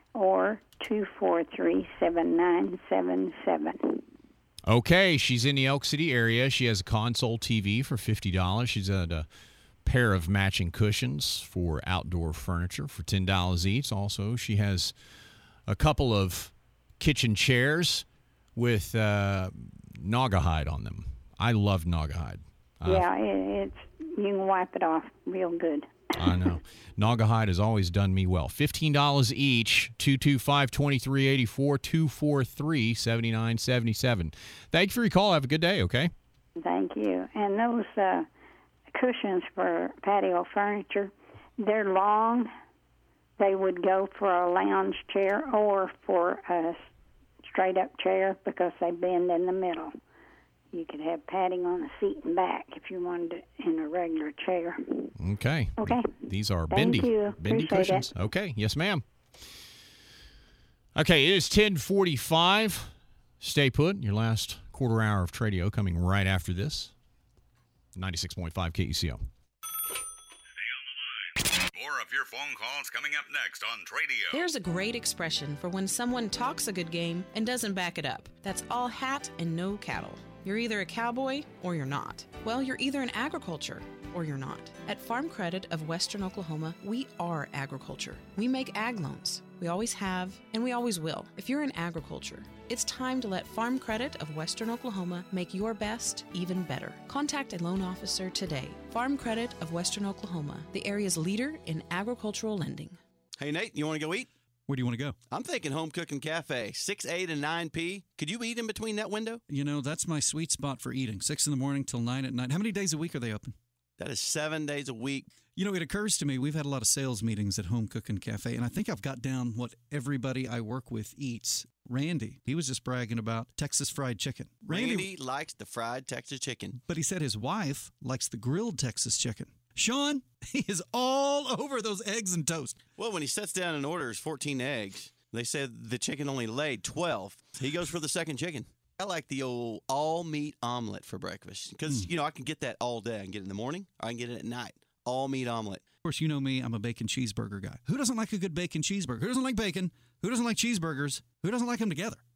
or two four three, seven nine seven seven. Okay, she's in the Elk City area. She has a console T V for fifty dollars. She's at a pair of matching cushions for outdoor furniture for ten dollars each. Also, she has a couple of kitchen chairs with uh, naugahyde on them. I love naugahyde. Uh, Yeah, it, it's you can wipe it off real good. I know. Naugahyde has always done me well. fifteen dollars each, two two five, two three eight four, two four three, seven nine seven seven. Thank you for your call. Have a good day, okay? Thank you. And those uh, cushions for patio furniture, they're long. They would go for a lounge chair or for a straight-up chair because they bend in the middle. You could have padding on the seat and back if you wanted it in a regular chair. Okay. Okay. These are Thank bendy, you. bendy Appreciate cushions. it. Okay. Yes, ma'am. Okay, it is ten forty-five. Stay put. Your last quarter hour of Tradio coming right after this. ninety-six point five K E C O. More of your phone calls coming up next on Tradio. There's a great expression for when someone talks a good game and doesn't back it up. That's all hat and no cattle. You're either a cowboy or you're not. Well, you're either in agriculture or you're not. At Farm Credit of Western Oklahoma, we are agriculture. We make ag loans. We always have, and we always will. If you're in agriculture, it's time to let Farm Credit of Western Oklahoma make your best even better. Contact a loan officer today. Farm Credit of Western Oklahoma, the area's leader in agricultural lending. Hey, Nate, you want to go eat? Where do you want to go? I'm thinking Home Cooking Cafe, six, eight, and nine p. Could you eat in between that window? You know, that's my sweet spot for eating. six in the morning till nine at night. How many days a week are they open? That is seven days a week. You know, it occurs to me, we've had a lot of sales meetings at Home Cooking Cafe, and I think I've got down what everybody I work with eats. Randy, he was just bragging about Texas fried chicken. Randy, Randy likes the fried Texas chicken. But he said his wife likes the grilled Texas chicken. Sean, he is all over those eggs and toast. Well, when he sets down and orders fourteen eggs, they said the chicken only laid twelve. He goes for the second chicken. I like the old all-meat omelet for breakfast because, mm. you know, I can get that all day. I can get it in the morning or I can get it at night. All-meat omelet. Of course, you know me. I'm a bacon cheeseburger guy. Who doesn't like a good bacon cheeseburger? Who doesn't like bacon? Who doesn't like cheeseburgers? Who doesn't like them together?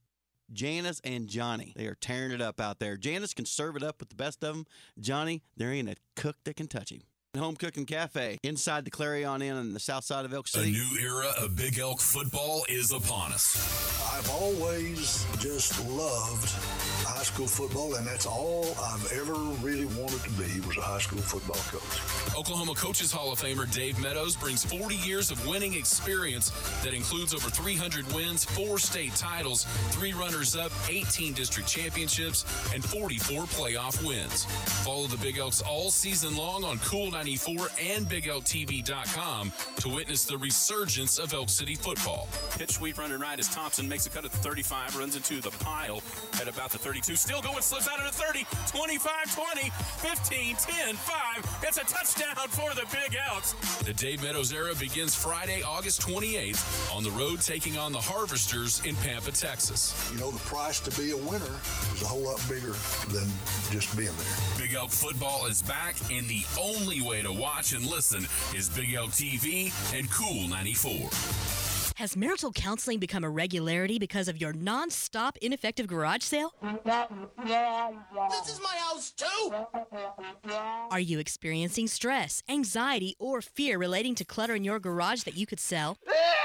Janice and Johnny. They are tearing it up out there. Janice can serve it up with the best of them. Johnny, there ain't a cook that can touch him. Home Cooking Cafe inside the Clarion Inn on the south side of Elk City. A new era of Big Elk football is upon us. I've always just loved high school football, and that's all I've ever really wanted to be, was a high school football coach. Oklahoma Coaches Hall of Famer Dave Meadows brings forty years of winning experience that includes over three hundred wins, four state titles, three runners-up, eighteen district championships, and forty-four playoff wins. Follow the Big Elks all season long on Cool ninety-four and Big Elk T V dot com to witness the resurgence of Elk City football. Pitch, sweep, run, and ride as Thompson makes a cut at the thirty-five, runs into the pile at about the thirty-two. Still going, slips out at the thirty, twenty-five, twenty, fifteen, ten, five. It's a touchdown for the Big Elks. The Dave Meadows era begins Friday, August twenty-eighth on the road taking on the Harvesters in Pampa, Texas. You know, the price to be a winner is a whole lot bigger than just being there. Big Elk football is back, and the only way to watch and listen is Big Elk T V and Cool ninety-four. Has marital counseling become a regularity because of your non-stop ineffective garage sale? This is my house, too! Are you experiencing stress, anxiety, or fear relating to clutter in your garage that you could sell?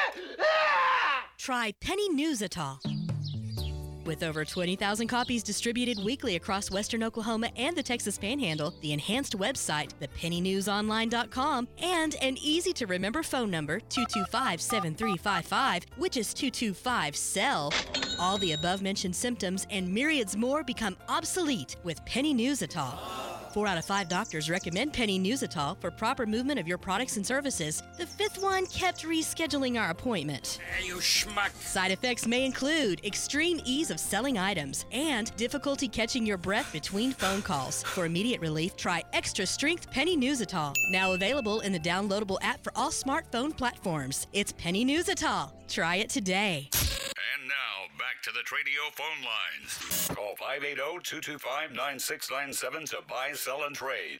Try Penny Newsatol. With over twenty thousand copies distributed weekly across western Oklahoma and the Texas Panhandle, the enhanced website, the penny news online dot com, and an easy-to-remember phone number, two two five, seven three five five, which is two two five, S E L L, all the above-mentioned symptoms and myriads more become obsolete with Penny Newsatol. Four out of five doctors recommend Penny Newsatol for proper movement of your products and services. The fifth one kept rescheduling our appointment. Hey, you schmuck. Side effects may include extreme ease of selling items and difficulty catching your breath between phone calls. For immediate relief, try Extra Strength Penny Newsatol. Now available in the downloadable app for all smartphone platforms. It's Penny Newsatol. Try it today. And now, back to the Tradio phone lines. Call five eight zero, two two five, nine six nine seven to buy, sell, and trade.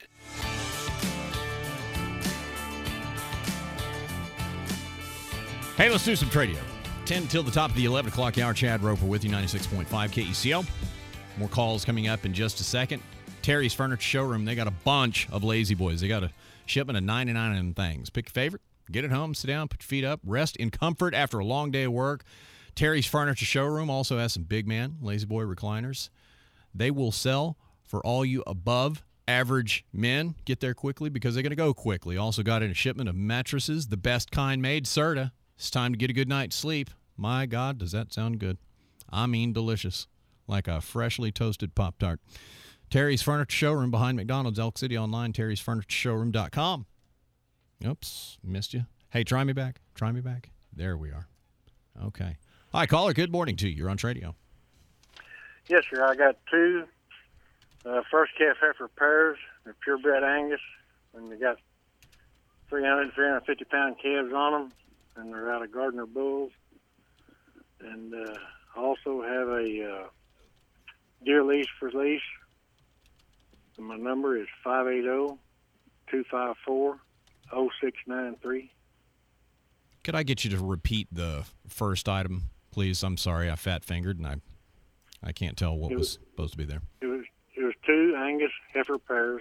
Hey, let's do some Tradio. ten till the top of the eleven o'clock hour. Chad Roper with you, ninety-six point five K E C O. More calls coming up in just a second. Terry's Furniture Showroom, they got a bunch of Lazy Boys. They got a shipment of ninety-nine of them things. Pick your favorite, get it home, sit down, put your feet up, rest in comfort after a long day of work. Terry's Furniture Showroom also has some big man Lazy Boy recliners. They will sell for all you above average men. Get there quickly because they're going to go quickly. Also got in a shipment of mattresses, the best kind made, Serta. It's time to get a good night's sleep. My God, does that sound good? I mean delicious, like a freshly toasted Pop-Tart. Terry's Furniture Showroom behind McDonald's, Elk City, online, terrys furniture showroom dot com. Oops, missed you. Hey, try me back. Try me back. There we are. Okay. Hi, caller. Good morning to you. You're on Tradio. Yes, sir. I got two uh, first calf heifer pairs. They're purebred Angus, and they got three hundred, three hundred fifty pound calves on them, and they're out of Gardner bulls. And uh, I also have a uh, deer lease for lease. And my number is five eight zero, two five four, zero six nine three. Could I get you to repeat the first item, please? I'm sorry, I fat-fingered, and I I can't tell what It was, was- supposed to be there. It was it was two Angus heifer pairs.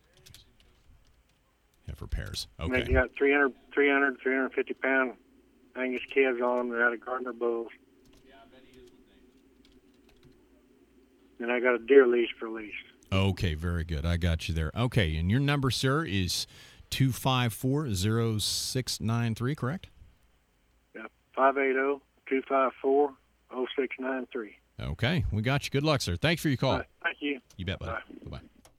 Heifer pairs. And Okay. they got three hundred, three hundred, three hundred fifty pound Angus calves on them. They're out of Gardner bulls. And I got a deer lease for lease. Okay, very good. I got you there. Okay, and your number, sir, is two five four, zero six nine three, correct? Yeah, five eight zero, two five four, zero six nine three. Okay, we got you. Good luck, sir. Thanks for your call. All right, thank you. You bet, buddy. Bye-bye.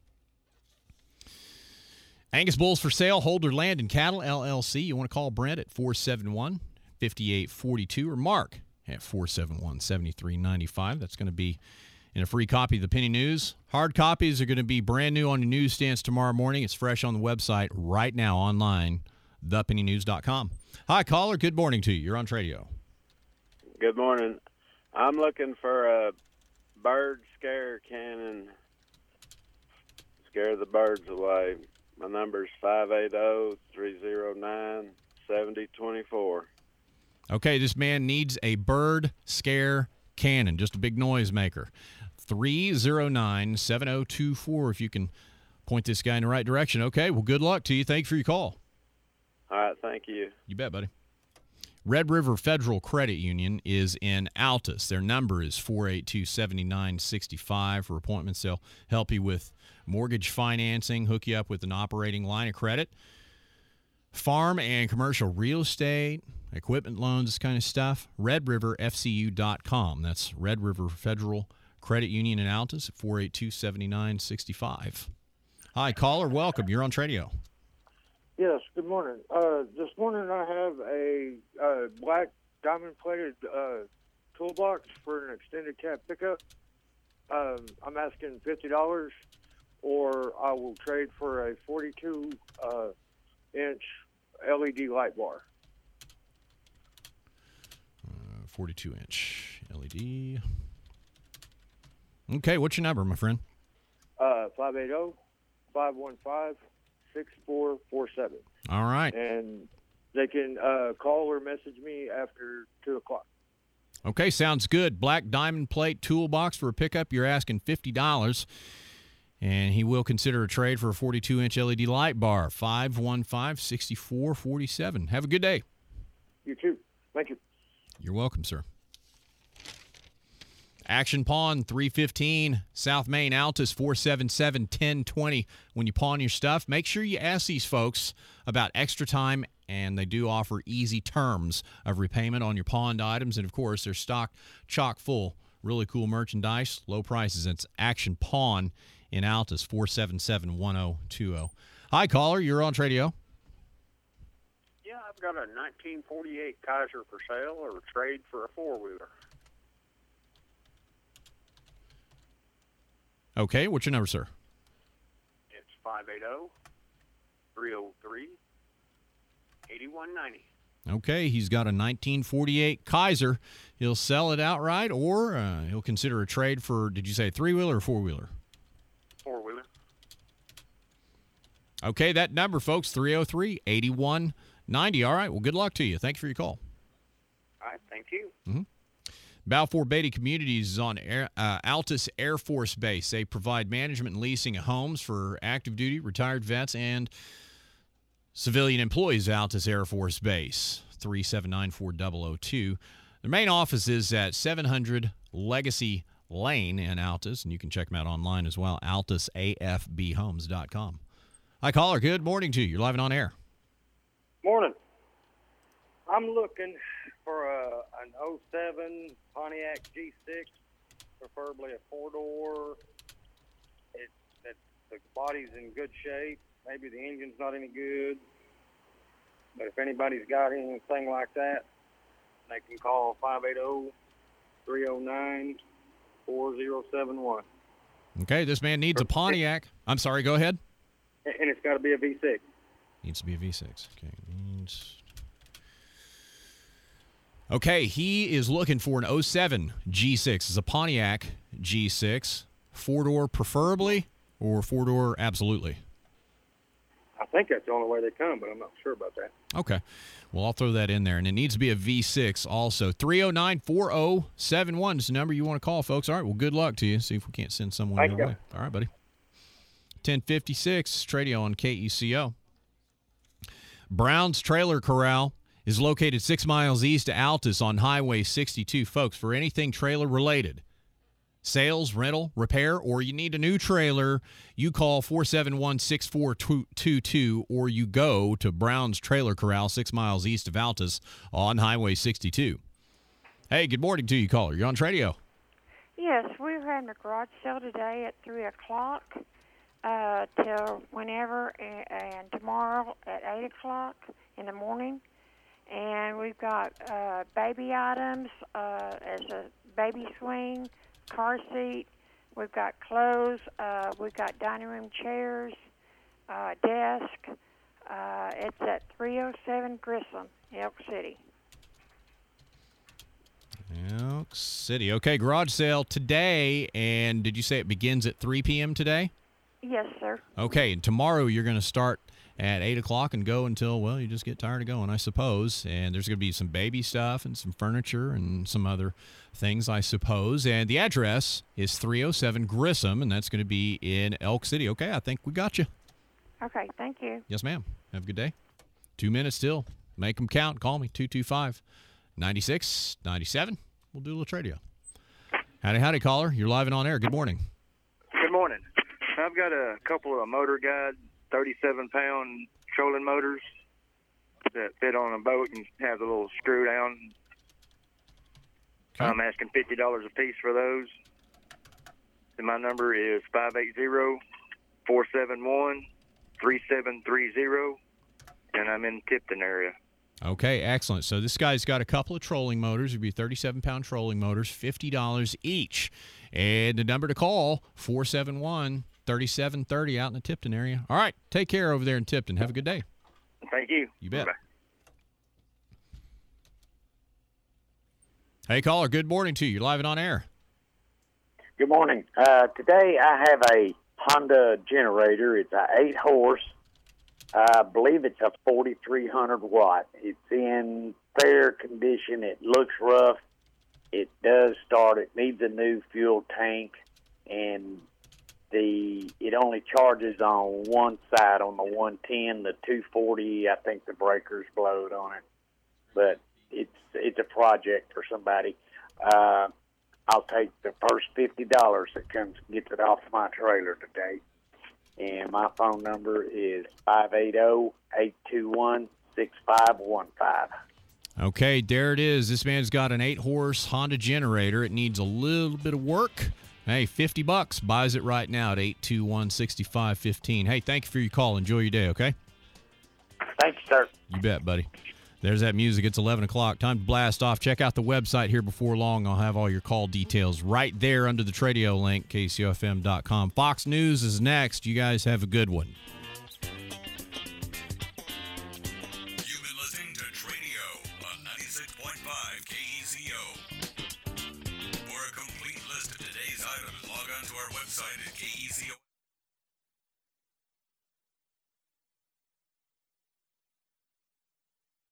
Angus Bulls for Sale, Holder Land and Cattle, L L C. You want to call Brent at four seven one, five eight four two or Mark at four seven one, seven three nine five. That's going to be in a free copy of the Penny News. Hard copies are going to be brand new on your newsstands tomorrow morning. It's fresh on the website right now online, the penny news dot com. Hi, caller. Good morning to you. You're on Tradio. Good morning. I'm looking for a bird scare cannon. Scare the birds away. My number's five eight zero, three zero nine, seven zero two four. Okay, this man needs a bird scare Cannon, just a big noise maker. three oh nine, seven oh two four if you can point this guy in the right direction. Okay, well, good luck to you. Thank you for your call. All right, thank you. You bet, buddy. Red River Federal Credit Union is in Altus. Their number is four eight two, seven nine six five for appointments. They'll help you with mortgage financing, hook you up with an operating line of credit, farm and commercial real estate, equipment loans, this kind of stuff. red river f c u dot com. That's Red River Federal Credit Union in Altus at four eight two, seven nine six five. Hi, caller. Welcome. You're on Tradio. Yes, good morning. Uh, this morning I have a uh, black diamond-plated uh, toolbox for an extended cab pickup. Um, I'm asking fifty dollars, or I will trade for a forty-two inch L E D light bar. Uh, forty-two inch L E D. Okay, what's your number, my friend? Uh, five eight zero, five one five, six four four seven. All right. And they can uh, call or message me after two o'clock. Okay, sounds good. Black diamond plate toolbox for a pickup. You're asking fifty dollars. And he will consider a trade for a forty-two inch L E D light bar. five one five, six four four seven. Have a good day. You too. Thank you. You're welcome, sir. Action Pawn, three fifteen, South Main, Altus, four seven seven, one oh two oh. When you pawn your stuff, make sure you ask these folks about extra time, and they do offer easy terms of repayment on your pawned items. And, of course, they're stocked chock full. Really cool merchandise, low prices. It's Action Pawn in Altus, four seven seven, one oh two oh. Hi, caller. You're on Tradio. Yeah, I've got a nineteen forty-eight Kaiser for sale or trade for a four-wheeler. Okay, what's your number, sir? It's five eight zero, three oh three, eight one nine oh. Okay, he's got a nineteen forty-eight Kaiser. He'll sell it outright, or uh, he'll consider a trade for, did you say three-wheeler or four-wheeler? Four-wheeler. Okay, that number, folks, three oh three, eight one nine oh. All right, well, good luck to you. Thank you for your call. All right, thank you. Mm-hmm. Balfour Beatty Communities is on Air, uh, Altus Air Force Base. They provide management and leasing of homes for active duty, retired vets, and civilian employees of Altus Air Force Base. three seven nine, four oh oh two. Their main office is at seven hundred Legacy Lane in Altus, and you can check them out online as well, altus a f b homes dot com. Hi, caller. Good morning to you. You're live and on air. Morning. I'm looking for a, an oh seven Pontiac G six, preferably a four-door. It, it, the body's in good shape. Maybe the engine's not any good. But if anybody's got anything like that, they can call five eight zero, three oh nine, four oh seven one. Okay, this man needs a Pontiac. I'm sorry, go ahead. And it's got to be a V six. Needs to be a V six. Okay, needs... Okay, he is looking for an oh seven G six. It's a Pontiac G six. Four-door preferably, or four-door absolutely? I think that's the only way they come, but I'm not sure about that. Okay. Well, I'll throw that in there. And it needs to be a V six also. three oh nine, four oh seven one is the number you want to call, folks. All right, well, good luck to you. See if we can't send someone Thank your you. way. All right, buddy. ten fifty-six, Tradio on K E C O. Brown's Trailer Corral is located six miles east of Altus on Highway sixty-two. Folks, for anything trailer-related, sales, rental, repair, or you need a new trailer, you call four seven one, six four two two, or you go to Brown's Trailer Corral six miles east of Altus on Highway sixty-two. Hey, good morning to you, caller. You're on Tradio. Yes, we're having a garage sale today at three o'clock uh, till whenever, and, and tomorrow at eight o'clock in the morning. And we've got uh, baby items uh, as a baby swing, car seat. We've got clothes. Uh, we've got dining room chairs, uh, desk. Uh, it's at three oh seven Grissom, Elk City. Elk City. Okay, garage sale today. And did you say it begins at three p.m. today? Yes, sir. Okay, and tomorrow you're going to start at eight o'clock and go until, well, you just get tired of going, I suppose. And there's going to be some baby stuff and some furniture and some other things, I suppose. And the address is three oh seven Grissom, and that's going to be in Elk City. Okay, I think we got you. Okay, thank you. Yes, ma'am. Have a good day. Two minutes still. Make them count. Call me, two two five, nine six nine seven. We'll do a little trade-o. Howdy, howdy, caller. You're live and on air. Good morning. Good morning. I've got a couple of Motor Guide thirty-seven pound trolling motors that fit on a boat and have a little screw down. Okay. I'm asking fifty dollars a piece for those. And my number is five eight zero, four seven one, three seven three zero, and I'm in Tipton area. Okay, excellent. So this guy's got a couple of trolling motors. It would be thirty-seven pound trolling motors, fifty dollars each. And the number to call, four seven one, three seven three zero out in the Tipton area. All right, take care over there in Tipton. Have a good day. Thank you. You bet. Bye. Hey, caller, good morning to you. You're live and on air. Good morning. Uh, today I have a Honda generator. It's a eight horse. I believe it's a forty-three hundred watt. It's in fair condition. It looks rough. It does start. It needs a new fuel tank, and the it only charges on one side, on the one ten. The two forty, I think the breaker's blowed on it, but it's it's a project for somebody. Uh, I'll take the first fifty dollars that comes gets it off my trailer today. And my phone number is five eight zero, eight two one, six five one five. Okay, there it is. This man's got an eight horse Honda generator. It needs a little bit of work. Hey, fifty bucks buys it right now at eight two one, six five one five. Hey, thank you for your call. Enjoy your day, okay? Thanks, sir. You bet, buddy. There's that music. It's eleven o'clock. Time to blast off. Check out the website here before long. I'll have all your call details right there under the Tradio link, K C O F M dot com. Fox News is next. You guys have a good one. You've been listening to Tradio on ninety-six point five K E C O. For a complete list of today's items, log on to our website at K E C